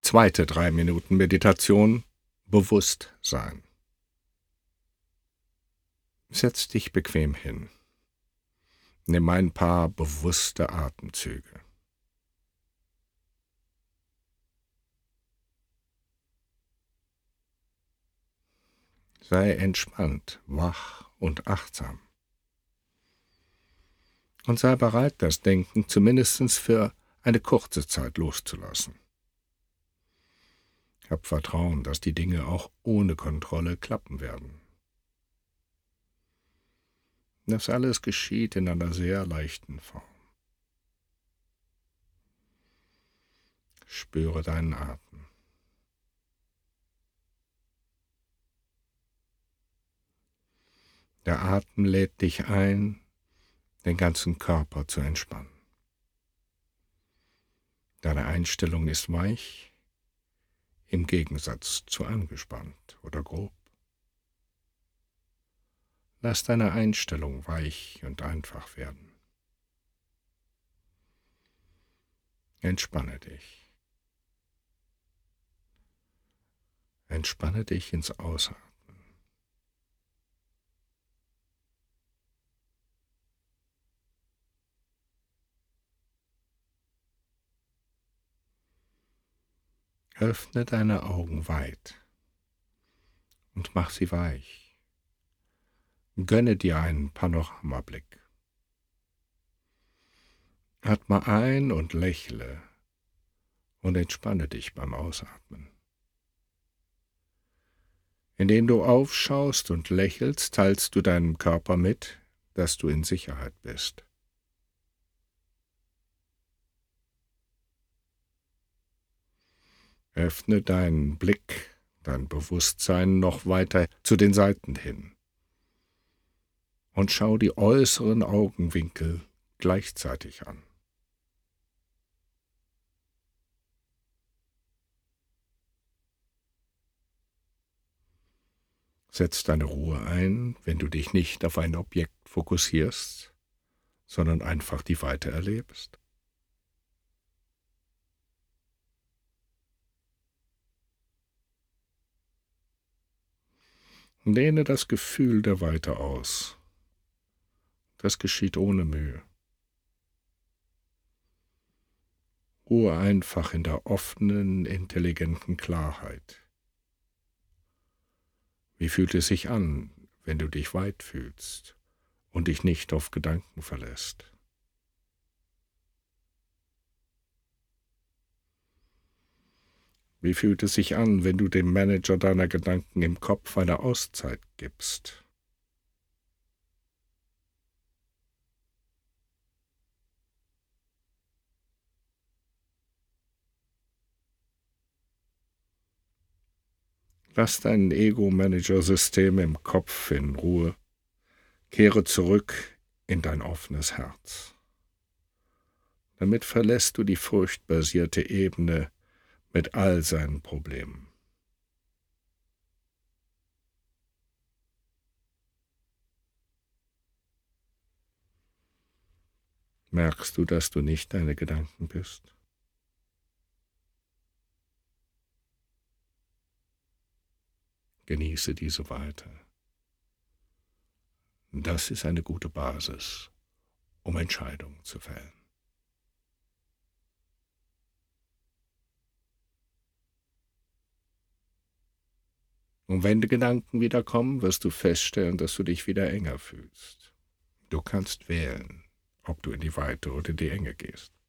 Zweite 3 Minuten Meditation, Bewusstsein. Setz dich bequem hin. Nimm ein paar bewusste Atemzüge. Sei entspannt, wach und achtsam. Und sei bereit, das Denken zumindest für eine kurze Zeit loszulassen. Hab Vertrauen, dass die Dinge auch ohne Kontrolle klappen werden. Das alles geschieht in einer sehr leichten Form. Spüre deinen Atem. Der Atem lädt dich ein, den ganzen Körper zu entspannen. Deine Einstellung ist weich, im Gegensatz zu angespannt oder grob. Lass deine Einstellung weich und einfach werden. Entspanne dich. Entspanne dich ins Ausatmen. Öffne deine Augen weit und mach sie weich. Gönne dir einen Panoramablick. Atme ein und lächle und entspanne dich beim Ausatmen. Indem du aufschaust und lächelst, teilst du deinem Körper mit, dass du in Sicherheit bist. Öffne deinen Blick, dein Bewusstsein noch weiter zu den Seiten hin und schau die äußeren Augenwinkel gleichzeitig an. Setz deine Ruhe ein, wenn du dich nicht auf ein Objekt fokussierst, sondern einfach die Weite erlebst. Dehne das Gefühl der Weite aus. Das geschieht ohne Mühe. Ruhe einfach in der offenen, intelligenten Klarheit. Wie fühlt es sich an, wenn du dich weit fühlst und dich nicht auf Gedanken verlässt? Wie fühlt es sich an, wenn du dem Manager deiner Gedanken im Kopf eine Auszeit gibst? Lass dein Ego-Manager-System im Kopf in Ruhe. Kehre zurück in dein offenes Herz. Damit verlässt du die furchtbasierte Ebene mit all seinen Problemen. Merkst du, dass du nicht deine Gedanken bist? Genieße diese Weite. Das ist eine gute Basis, um Entscheidungen zu fällen. Und wenn die Gedanken wieder kommen, wirst du feststellen, dass du dich wieder enger fühlst. Du kannst wählen, ob du in die Weite oder die Enge gehst.